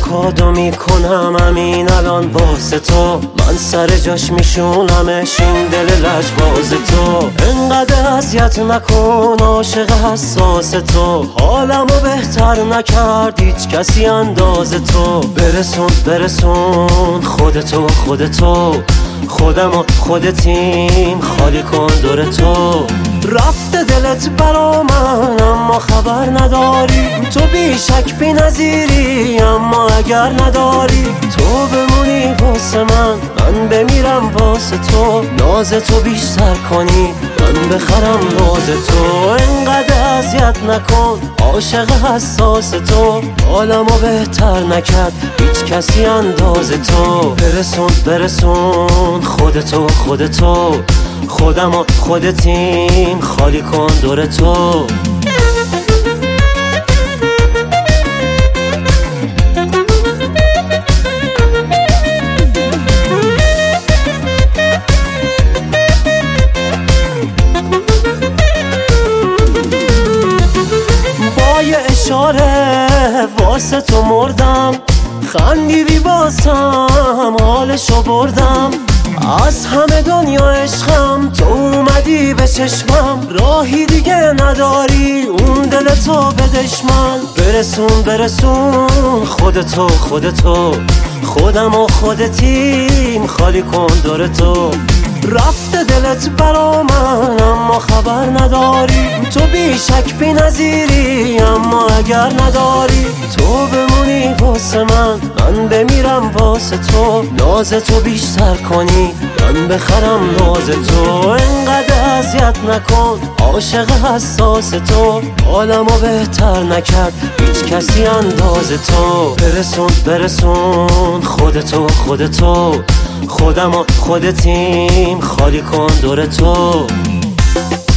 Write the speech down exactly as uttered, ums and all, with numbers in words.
کادو میکنم همین الان واسه تو، من سر جاش میشونمش این دل لجباز تو. انقدر اذیت نکن عاشق حساس تو، حالمو بهتر نکرد هیچ کسی انداز تو. برسون برسون خودتو خودتو، خودم و خودتیم خالی کن دور تو. رفته دلت برا من اما خبر نداری، تو بی شک بی نظیری اما اگر نداری تو بمونی واسه من، من بمیرم واسه تو. ناز تو بیشتر کنی من بخرم ناز تو. انقدر اذیت نکن عاشق حساس تو، حالمو بهتر نکرد هیچ کسی انداز تو. برسون برسون خودتو خودتو، خودم و خودتیم خالی کن دور تو. با یه اشاره واسه تو مردم، خندیدی واسم حالشو بردم. از همه دنیا عشقم تو اومدی به چشمم، راهی دیگه نداری اون دل تو به دشمن. برسون برسون خودتو خودتو، خودم و خودتیم خالی کن دور تو. رفته دلت برا من اما خبر نداری، تو بی شک بی نظیری اما اگر نداری تو بمونی واسه من، من بمیرم واسه تو. ناز تو بیشتر کنی من بخرم ناز تو. انقدر اذیت نکن عاشق حساس تو، حالمو بهتر نکرد هیچ کسی انداز تو. برسون برسون خودتو خودتو، خودم و خودتیم خالی کن دور تو.